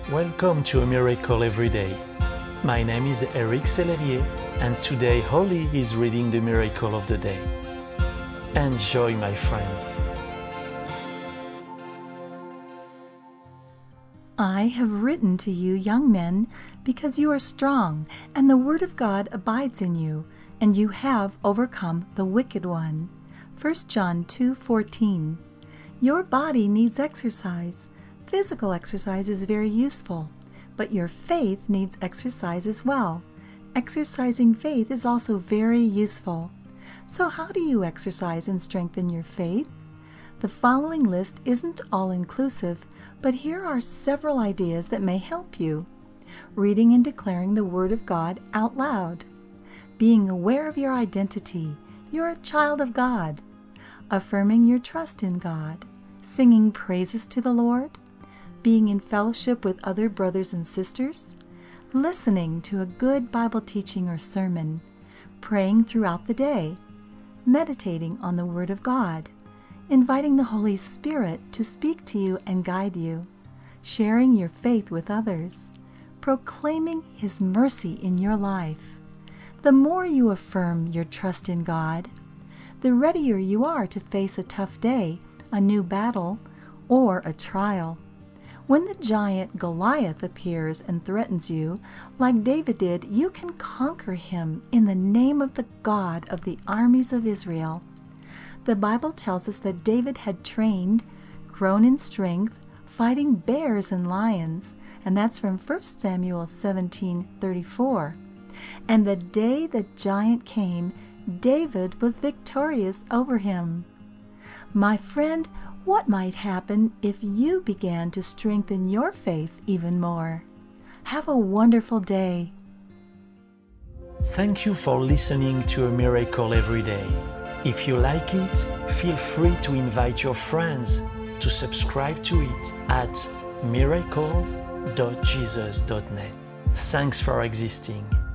Welcome to A Miracle Every Day. My name is Eric Sellerier, and today Holly is reading the Miracle of the Day. Enjoy, my friend. I have written to you, young men, because you are strong, and the word of God abides in you, and you have overcome the wicked one. 1 John 2:14. Your body needs exercise. Physical exercise is very useful, but your faith needs exercise as well. Exercising faith is also very useful. So how do you exercise and strengthen your faith? The following list isn't all-inclusive, but here are several ideas that may help you. Reading and declaring the Word of God out loud. Being aware of your identity. You're a child of God. Affirming your trust in God. Singing praises to the Lord. Being in fellowship with other brothers and sisters. Listening to a good Bible teaching or sermon. Praying throughout the day. Meditating on the Word of God. Inviting the Holy Spirit to speak to you and guide you. Sharing your faith with others. Proclaiming His mercy in your life. The more you affirm your trust in God, the readier you are to face a tough day, a new battle, or a trial. When the giant Goliath appears and threatens you, like David did, you can conquer him in the name of the God of the armies of Israel. The Bible tells us that David had trained, grown in strength, fighting bears and lions, and that's from 1 Samuel 17:34. And the day the giant came, David was victorious over him. My friend, what might happen if you began to strengthen your faith even more? Have a wonderful day. Thank you for listening to A Miracle Every Day. If you like it, feel free to invite your friends to subscribe to it at miracle.jesus.net. Thanks for existing.